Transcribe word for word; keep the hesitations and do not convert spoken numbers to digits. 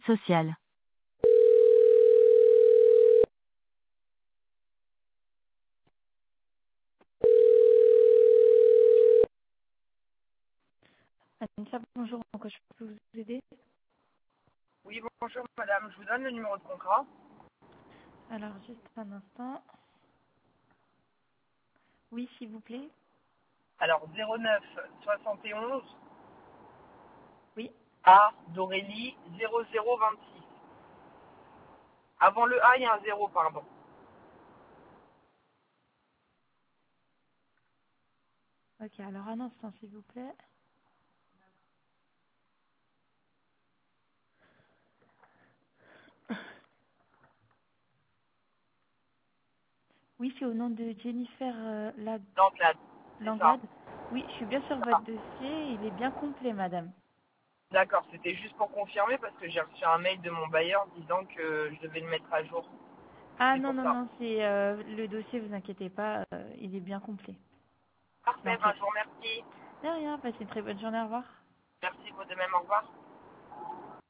social. Anissa, bonjour, en quoi je peux vous aider? Oui, bonjour madame, je vous donne le numéro de contrat. Alors, juste un instant. Oui, s'il vous plaît. Alors zéro neuf soixante et onze Oui. A d'Aurélie zéro zéro vingt-six. Avant le A, il y a un zéro, pardon. Ok, alors un instant, s'il vous plaît. Oui, c'est au nom de Jennifer euh, La- Donc là, c'est ça. Langlade. Oui, je suis bien sur votre Ah, dossier. Il est bien complet, madame. d'accord, c'était juste pour confirmer parce que j'ai reçu un mail de mon bailleur disant que je devais le mettre à jour. Ah C'est non, pour non, ça. non, c'est euh, le dossier, vous inquiétez pas. euh, il est bien complet. Parfait, ben, L'enquête. je vous remercie. De rien, passez une très bonne journée, au revoir. Merci, vous de même, au revoir.